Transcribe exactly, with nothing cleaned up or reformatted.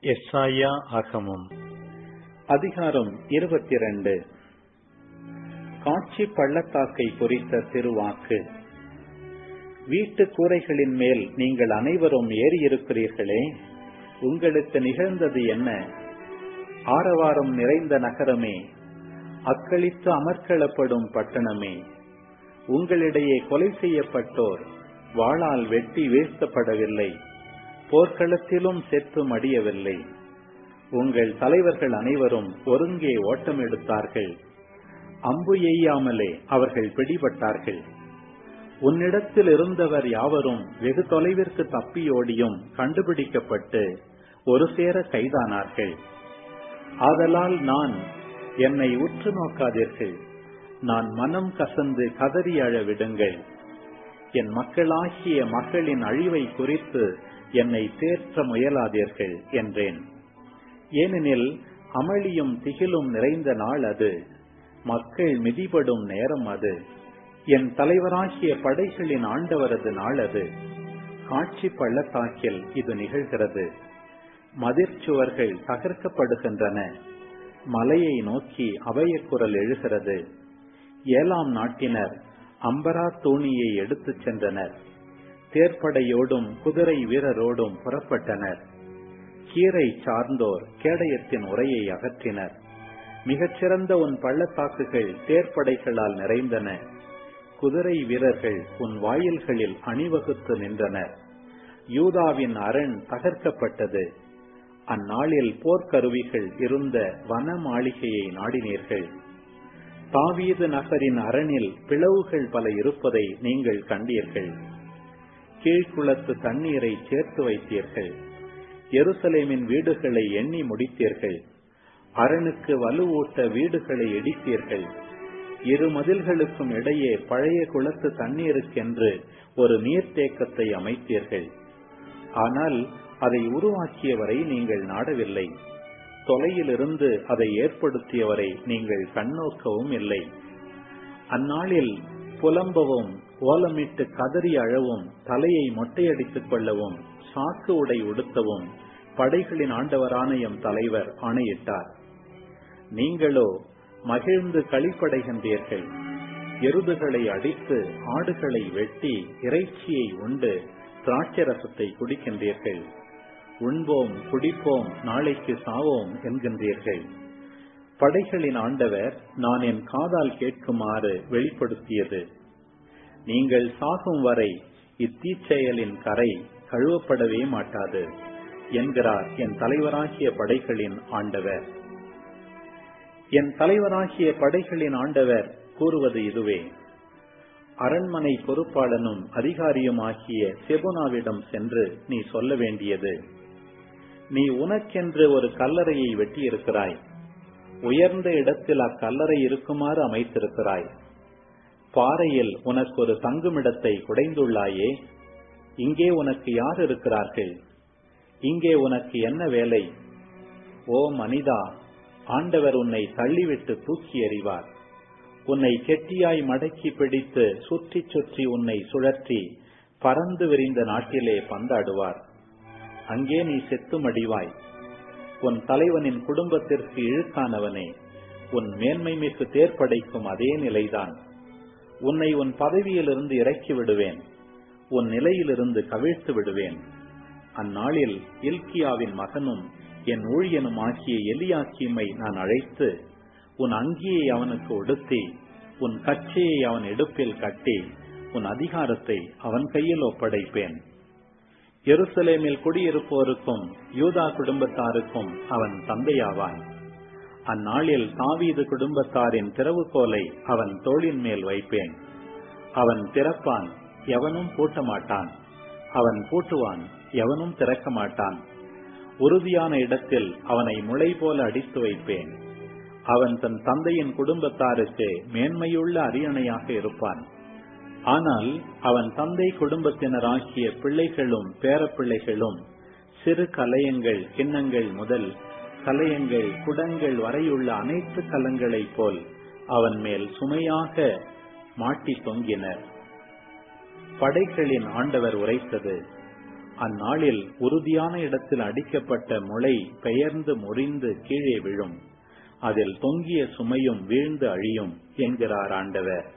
எஸ்ஐயா ஆகமம் அதிகாரம் இருபத்தி இரண்டு. காட்சி பள்ளத்தாக்கை குறித்த திருவாக்கு. வீட்டு கூரைகளின் மேல் நீங்கள் அனைவரும் ஏறியிருக்கிறீர்களே, உங்களுக்கு நிகழ்ந்தது என்ன? ஆரவாரம் நிறைந்த நகரமே, அக்களித்து அமர்க்களப்படும் பட்டணமே, உங்களிடையே கொலை செய்யப்பட்டோர் வாளால் வெட்டி வீழ்த்தப்படவில்லை, போர்க்களத்திலும் செத்து மடியவில்லை. உங்கள் தலைவர்கள் அனைவரும் ஒருங்கே ஓட்டம் எடுத்தார்கள், அம்பு எய்யாமலே அவர்கள் பிடிபட்டார்கள். உன்னிடத்தில் இருந்தவர் யாவரும் வெகு தொலைவிற்கு தப்பியோடியும் கண்டுபிடிக்கப்பட்டு ஒரு சேர கைதானார்கள். ஆதலால் நான், என்னை உற்று நோக்காதீர்கள், நான் மனம் கசந்து கதறி அழ விடுங்கள். என் மக்களாகிய மகளின் அழிவை குறித்து என்னை தேற்ற முயலாதீர்கள் என்றேன். ஏனெனில் அமளியும் திகிலும் நிறைந்த நாள் அது, மக்கள் மிதிபடும் நேரம் அது. என் தலைவராகிய படைகளின் ஆண்டவரது நாள் அது. காட்சி பள்ளத்தாக்கில் இது நிகழ்கிறது. மதிர்ச்சுவர்கள் தகர்க்கப்படுகின்றன, மலையை நோக்கி அபயக்குரல் எழுகிறது. ஏழாம் நாட்டினர் அம்பரா தூணியை எடுத்துச் சென்றனர், தேர்ப்படையோடும் குதிரை வீரரோடும் புறப்பட்டனர். கீரை சார்ந்தோர் கேடயத்தின் உரையை அகற்றினர். மிகச்சிறந்த உன் பள்ளத்தாக்குகள் தேர்ப்படைகளால் நிறைந்தன. குதிரை வீரர்கள் உன் வாயில்களில் அணிவகுத்து நின்றனர். யூதாவின் அரண் தகர்க்கப்பட்டது. அந்நாளில் போர்க்கருவிகள் இருந்த வன மாளிகையை நாடினீர்கள். தாவீது நகரின் அரணில் பிளவுகள் பல இருப்பதை நீங்கள் கண்டீர்கள். கீழ்குளத்து தண்ணீரை சேர்த்து வைத்தீர்கள். எருசலேமின் வீடுகளை எண்ணி முடித்தீர்கள். அரணுக்கு வலுவூட்ட வீடுகளை இடித்தீர்கள். இரு மதில்களுக்கும் இடையே பழைய குளத்து தண்ணீருக்கென்று ஒரு நீர்த்தேக்கத்தை அமைத்தீர்கள். ஆனால் அதை உருவாக்கியவரை நீங்கள் நாடவில்லை. தொலையிலிருந்து அதை ஏற்படுத்தியவரை நீங்கள் கண்ணோக்கவும் இல்லை. அந்நாளில் புலம்பவும் ஓலமிட்டு கதறி அழவும் தலையை மொட்டையடித்துக் கொள்ளவும் சாக்கு உடை உடுத்தவும் படைகளின் ஆண்டவரான எம் தலைவர் ஆணையிட்டார். நீங்களோ மகிழ்ந்து களிப்படைகின்றீர்கள். எருதுகளை அடித்து ஆடுகளை வெட்டி இறைச்சியை உண்டு திராட்சரசத்தை குடிக்கின்றீர்கள். உண்போம் குடிப்போம் நாளைக்கு சாவோம் என்கின்றீர்கள். படைகளின் ஆண்டவர் நான் என் காதால் கேட்குமாறு வெளிப்படுத்தியது, நீங்கள் சாகும் வரை இத்தீச்செயலின் கரை கழுவப்படவே மாட்டாது என்கிறார் என் தலைவராகிய படைகளின் ஆண்டவர். என் தலைவராகிய படைகளின் ஆண்டவர் கூறுவது இதுவே: அரண்மனை பொறுப்பாளனும் அதிகாரியுமாகிய செபுனாவிடம் சென்று நீ சொல்ல வேண்டியது, நீ உனக்கென்று ஒரு கல்லறையை வெட்டியிருக்கிறாய். உயர்ந்த இடத்தில் அக்கல்லறை இருக்குமாறு அமைத்திருக்கிறாய். பாறையில் உனக்கு ஒரு தங்குமிடத்தை குடைந்துள்ளாயே. இங்கே உனக்கு யார் இருக்கிறார்கள்? இங்கே உனக்கு என்ன வேலை? ஓ மனிதா, ஆண்டவர் உன்னை தள்ளிவிட்டு தூக்கி எறிவார். உன்னை கெட்டியாய் மடக்கி பிடித்து சுற்றி சுற்றி உன்னை சுழற்றி பறந்து விரிந்த நாட்டிலே பந்தாடுவார். அங்கே நீ செத்து மடிவாய். உன் தலைவனின் குடும்பத்திற்கு இழுக்கானவனே, உன் மேன்மை மிகு தேர்ப்படைக்கும் அதே நிலைதான். உன்னை உன் பதவியிலிருந்து இறக்கி விடுவேன், உன் நிலையிலிருந்து கவிழ்த்து விடுவேன். அந்நாளில் இல்கியாவின் மகனும் என் ஊழியனும் ஆகிய எலியாக்கீமை நான் அழைத்து, உன் அங்கியை அவனுக்கு உடுத்தி, உன் கச்சையை அவன் இடுப்பில் கட்டி, உன் அதிகாரத்தை அவன் கையில் ஒப்படைப்பேன். எருசலேமில் குடியிருப்போருக்கும் யூதா குடும்பத்தாருக்கும் அவன் தந்தையாவான். அந்நாளில் தாவீது குடும்பத்தாரின் திறவுகோலை அவன் தோளின் மேல் வைப்பேன். அவன் திறப்பான், எவனும் பூட்ட மாட்டான். அவன் பூட்டுவான், எவனும் திறக்க மாட்டான். உறுதியான இடத்தில் அவனை முளை போல அடித்து வைப்பேன். அவன் தன் தந்தையின் குடும்பத்தாருக்கு மேன்மையுள்ள அரியணையாக இருப்பான். ஆனால் அவன் தந்தை குடும்பத்தினராகிய பிள்ளைகளும் பேரப்பிள்ளைகளும் சிறு கலயங்கள் கிண்ணங்கள் முதல் கலயங்கள் குடங்கள் வரையுள்ள அனைத்து கலங்களைப் போல் அவன் மேல் சுமையாக மாட்டி தொங்கினர். படைகளின் ஆண்டவர் உரைத்தது: அந்நாளில் உறுதியான இடத்தில் அடிக்கப்பட்ட முளை பெயர்ந்து முறிந்து கீழே விழும், அதில் தொங்கிய சுமையும் வீழ்ந்து அழியும் என்கிறார் ஆண்டவர்.